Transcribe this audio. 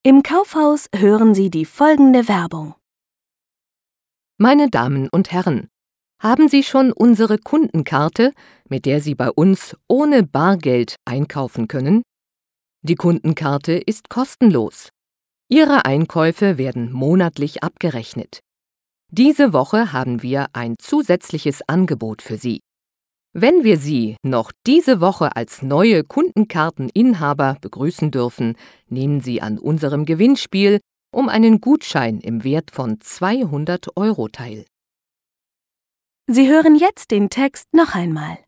Im Kaufhaus hören Sie die folgende Werbung. Meine Damen und Herren, haben Sie schon unsere Kundenkarte, mit der Sie bei uns ohne Bargeld einkaufen können? Die Kundenkarte ist kostenlos. Ihre Einkäufe werden monatlich abgerechnet. Diese Woche haben wir ein zusätzliches Angebot für Sie. Wenn wir Sie noch diese Woche als neue Kundenkarteninhaber begrüßen dürfen, nehmen Sie an unserem Gewinnspiel um einen Gutschein im Wert von 200 € teil. Sie hören jetzt den Text noch einmal.